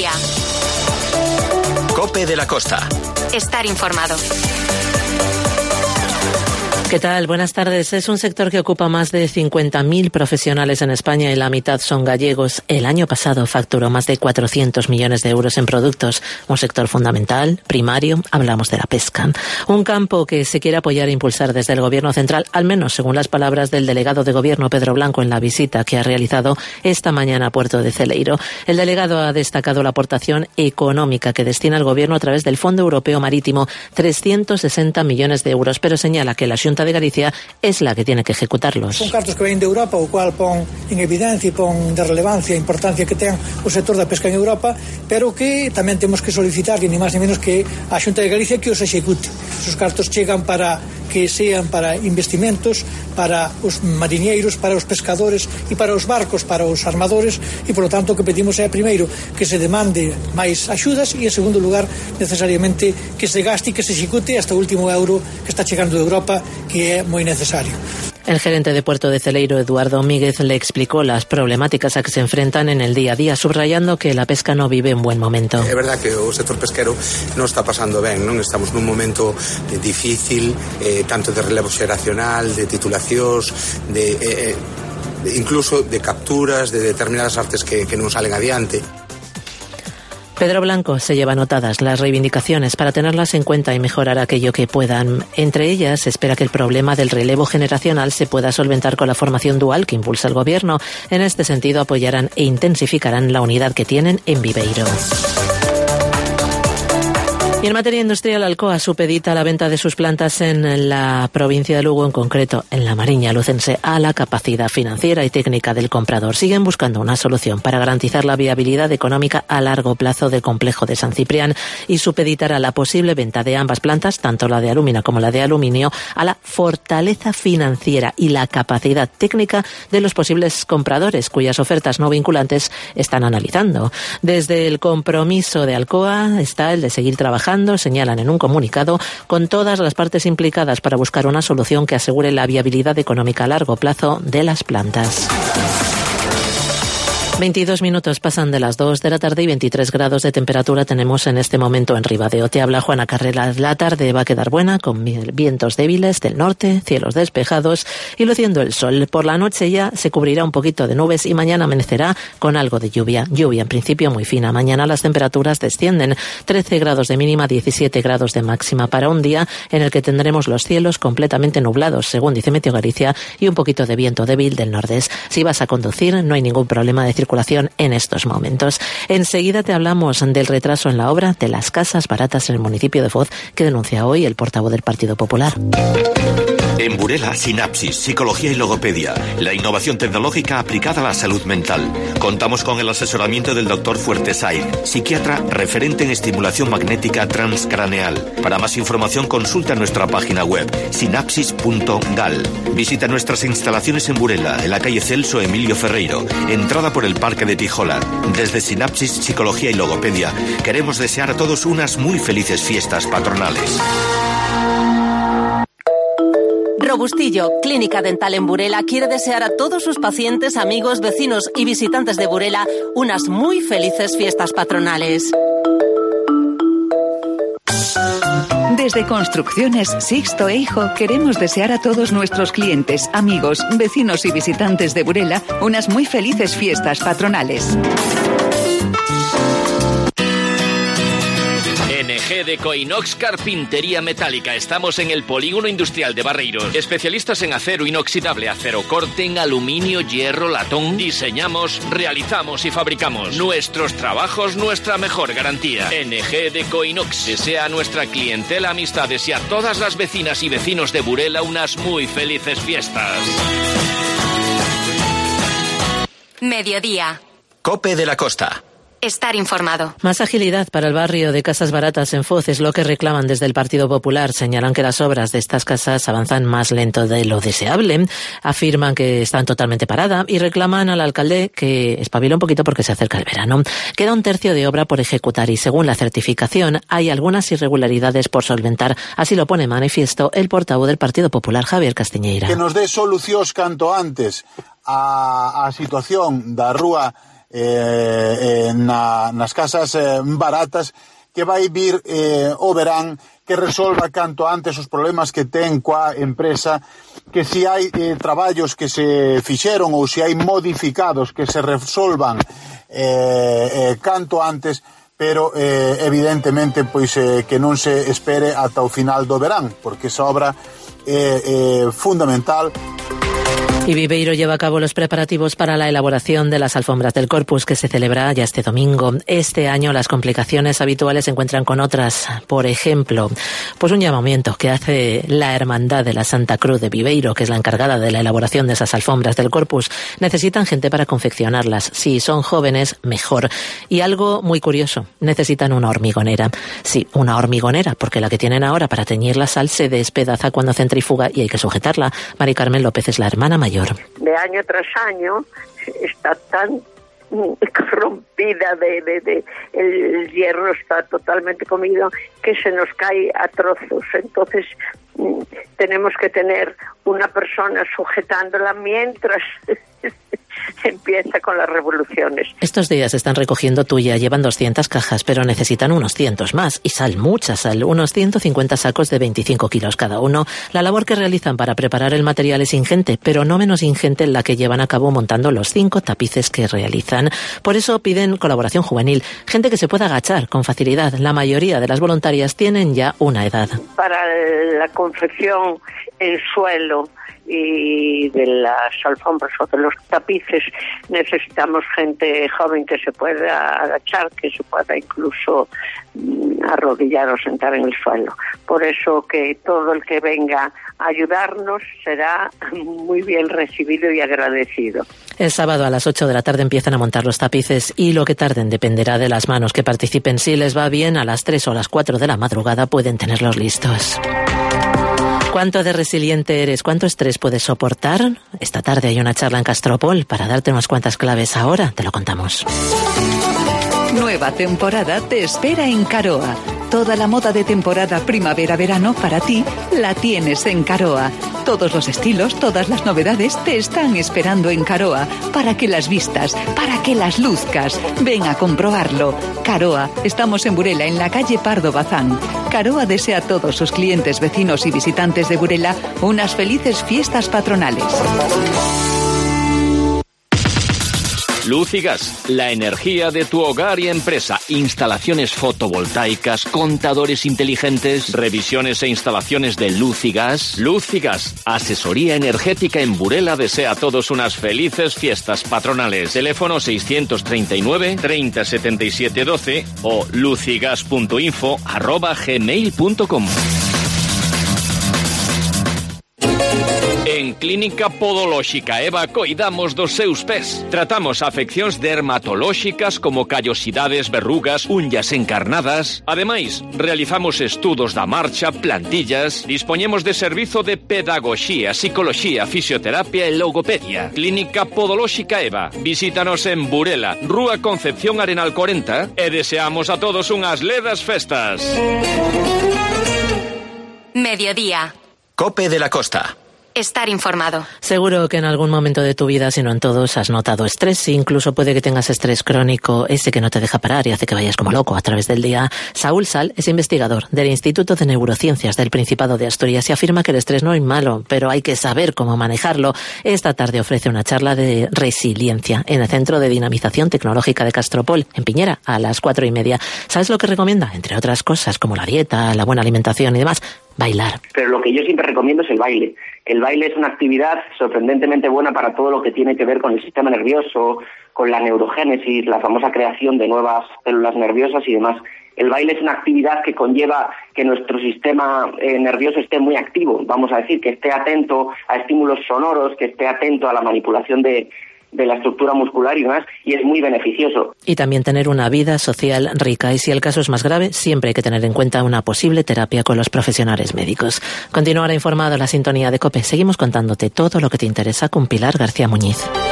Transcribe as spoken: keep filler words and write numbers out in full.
Mediodía. COPE de la Costa. Estar informado. ¿Qué tal? Buenas tardes. Es un sector que ocupa más de cincuenta mil profesionales en España y la mitad son gallegos. El año pasado facturó más de cuatrocientos millones de euros en productos. Un sector fundamental, primario, hablamos de la pesca. Un campo que se quiere apoyar e impulsar desde el Gobierno central, al menos según las palabras del delegado de Gobierno, Pedro Blanco, en la visita que ha realizado esta mañana a Puerto de Celeiro. El delegado ha destacado la aportación económica que destina el Gobierno a través del Fondo Europeo Marítimo, trescientos sesenta millones de euros, pero señala que la Xunta de Galicia es la que tiene que ejecutarlos. Son cartos que ven de Europa, o cual pon en evidencia e pon de relevancia e importancia que ten o sector da pesca en Europa, pero que tamén temos que solicitar, ni máis ni menos que a Xunta de Galicia que os execute. Esos cartos chegan para que sean para investimentos, para os mariñeiros, para os pescadores e para os barcos, para os armadores, e por lo tanto o que pedimos é primeiro que se demande máis axudas e en segundo lugar necesariamente que se gaste e que se execute hasta o último euro que está chegando de Europa, que é moi necesario. El gerente de Puerto de Celeiro, Eduardo Míguez, le explicó las problemáticas a que se enfrentan en el día a día, subrayando que la pesca no vive un buen momento. É verdad que o sector pesquero non está pasando ben, non estamos nun momento difícil, eh, tanto de relevo xeracional, de titulacións, de, eh, de incluso de capturas de determinadas artes que, que non salen adiante. Pedro Blanco se lleva anotadas las reivindicaciones para tenerlas en cuenta y mejorar aquello que puedan. Entre ellas, espera que el problema del relevo generacional se pueda solventar con la formación dual que impulsa el Gobierno. En este sentido, apoyarán e intensificarán la unidad que tienen en Viveiro. Y en materia industrial, Alcoa supedita la venta de sus plantas en la provincia de Lugo, en concreto en la Mariña Lucense, a la capacidad financiera y técnica del comprador. Siguen buscando una solución para garantizar la viabilidad económica a largo plazo del complejo de San Ciprián y supeditará la posible venta de ambas plantas, tanto la de alúmina como la de aluminio, a la fortaleza financiera y la capacidad técnica de los posibles compradores, cuyas ofertas no vinculantes están analizando. Desde el compromiso de Alcoa está el de seguir trabajando, señalan en un comunicado, con todas las partes implicadas para buscar una solución que asegure la viabilidad económica a largo plazo de las plantas. veintidós minutos pasan de las dos de la tarde y veintitrés grados de temperatura tenemos en este momento en Ribadeo. Te habla Juana Carrera. La tarde va a quedar buena con vientos débiles del norte, cielos despejados y luciendo el sol. Por la noche ya se cubrirá un poquito de nubes y mañana amanecerá con algo de lluvia. Lluvia en principio muy fina. Mañana las temperaturas descienden. trece grados de mínima, diecisiete grados de máxima para un día en el que tendremos los cielos completamente nublados, según dice Meteo Galicia, y un poquito de viento débil del nordeste. Si vas a conducir, no hay ningún problema de circulación en estos momentos. Enseguida te hablamos del retraso en la obra de las casas baratas en el municipio de Foz, que denuncia hoy el portavoz del Partido Popular. En Burela, Sinapsis, Psicología y Logopedia, la innovación tecnológica aplicada a la salud mental. Contamos con el asesoramiento del doctor Fuertesaid, psiquiatra referente en estimulación magnética transcraneal. Para más información consulta nuestra página web sinapsis punto gal. Visita nuestras instalaciones en Burela, en la calle Celso Emilio Ferreiro, entrada por el Parque de Tijola. Desde Sinapsis, Psicología y Logopedia queremos desear a todos unas muy felices fiestas patronales. Robustillo, Clínica Dental en Burela, quiere desear a todos sus pacientes, amigos, vecinos y visitantes de Burela unas muy felices fiestas patronales. Desde Construcciones Sixto e Hijo queremos desear a todos nuestros clientes, amigos, vecinos y visitantes de Burela unas muy felices fiestas patronales. N G de Coinox Carpintería Metálica. Estamos en el Polígono Industrial de Barreiros. Especialistas en acero inoxidable, acero corte, en aluminio, hierro, latón. Diseñamos, realizamos y fabricamos. Nuestros trabajos, nuestra mejor garantía. N G de Coinox desea a nuestra clientela, amistades y a todas las vecinas y vecinos de Burela unas muy felices fiestas. Mediodía. COPE de la Costa. Estar informado. Más agilidad para el barrio de Casas Baratas en Foz es lo que reclaman desde el Partido Popular. Señalan que las obras de estas casas avanzan más lento de lo deseable. Afirman que están totalmente paradas y reclaman al alcalde que espabile un poquito porque se acerca el verano. Queda un tercio de obra por ejecutar y según la certificación hay algunas irregularidades por solventar. Así lo pone en manifiesto el portavoz del Partido Popular, Javier Castiñeira. Que nos dé solucións canto antes a, a situación da rúa eh, eh, na, nas casas eh, baratas, que vai vir eh, o verán, que resolva canto antes os problemas que ten coa empresa, que se hai eh, traballos que se fixeron ou se hai modificados que se resolvan eh, eh, canto antes, pero eh, evidentemente pois eh, que non se espere ata o final do verán, porque esa obra é eh, eh, fundamental. Y Viveiro lleva a cabo los preparativos para la elaboración de las alfombras del Corpus, que se celebra ya este domingo. Este año las complicaciones habituales se encuentran con otras. Por ejemplo, pues un llamamiento que hace la Hermandad de la Santa Cruz de Viveiro, que es la encargada de la elaboración de esas alfombras del Corpus. Necesitan gente para confeccionarlas. Si son jóvenes, mejor. Y algo muy curioso, necesitan una hormigonera. Sí, una hormigonera, porque la que tienen ahora para teñir la sal se despedaza cuando centrifuga y hay que sujetarla. Mari Carmen López es la hermana mayor. De año tras año está tan corrompida, de, de, de el hierro está totalmente comido, que se nos cae a trozos. Entonces tenemos que tener una persona sujetándola mientras empieza con las revoluciones. Estos días están recogiendo tuya, llevan doscientas cajas, pero necesitan unos cientos más, y sal, mucha sal, unos ciento cincuenta sacos de veinticinco kilos cada uno. La labor que realizan para preparar el material es ingente, pero no menos ingente la que llevan a cabo montando los cinco tapices que realizan. Por eso piden colaboración juvenil, gente que se pueda agachar con facilidad. La mayoría de las voluntarias tienen ya una edad. Para la confección en suelo y de las alfombras o de los tapices necesitamos gente joven que se pueda agachar, que se pueda incluso arrodillar o sentar en el suelo. Por eso que todo el que venga a ayudarnos será muy bien recibido y agradecido. El sábado a las ocho de la tarde empiezan a montar los tapices y lo que tarden dependerá de las manos que participen. Si les va bien, a las tres o a las cuatro de la madrugada pueden tenerlos listos. ¿Cuánto de resiliente eres? ¿Cuánto estrés puedes soportar? Esta tarde hay una charla en Castropol para darte unas cuantas claves. Ahora te lo contamos. Nueva temporada te espera en Caroa. Toda la moda de temporada primavera-verano para ti la tienes en Caroa. Todos los estilos, todas las novedades te están esperando en Caroa para que las vistas, para que las luzcas. Ven a comprobarlo. Caroa, estamos en Burela, en la calle Pardo Bazán. Caroa desea a todos sus clientes, vecinos y visitantes de Burela unas felices fiestas patronales. Luz y Gas, la energía de tu hogar y empresa. Instalaciones fotovoltaicas, contadores inteligentes, revisiones e instalaciones de luz y gas. Luz y Gas, asesoría energética en Burela, desea a todos unas felices fiestas patronales. Teléfono seiscientos treinta y nueve, treinta setenta y siete doce o lucigas.info arroba gmail punto com. En Clínica Podolóxica Eva coidamos dos seus pés. Tratamos afeccións dermatolóxicas como callosidades, verrugas, unhas encarnadas. Ademais, realizamos estudos da marcha, plantillas. Dispoñemos de servizo de pedagogía, psicología, fisioterapia e logopedia. Clínica Podolóxica Eva. Visítanos en Burela, Rúa Concepción Arenal cuarenta, e deseamos a todos unhas ledas festas. Mediodía. Cope de la Costa. Estar informado. Seguro que en algún momento de tu vida, si no en todos, has notado estrés. Incluso puede que tengas estrés crónico, ese que no te deja parar y hace que vayas como loco a través del día. Saúl Sal es investigador del Instituto de Neurociencias del Principado de Asturias y afirma que el estrés no es malo, pero hay que saber cómo manejarlo. Esta tarde ofrece una charla de resiliencia en el Centro de Dinamización Tecnológica de Castropol, en Piñera, a las cuatro y media. ¿Sabes lo que recomienda? Entre otras cosas, como la dieta, la buena alimentación y demás, bailar. Pero lo que yo siempre recomiendo es el baile. El baile es una actividad sorprendentemente buena para todo lo que tiene que ver con el sistema nervioso, con la neurogénesis, la famosa creación de nuevas células nerviosas y demás. El baile es una actividad que conlleva que nuestro sistema eh, nervioso esté muy activo, vamos a decir, que esté atento a estímulos sonoros, que esté atento a la manipulación de de la estructura muscular y demás, y es muy beneficioso. Y también tener una vida social rica, y si el caso es más grave, siempre hay que tener en cuenta una posible terapia con los profesionales médicos. Continuará informado la sintonía de COPE. Seguimos contándote todo lo que te interesa con Pilar García Muñiz.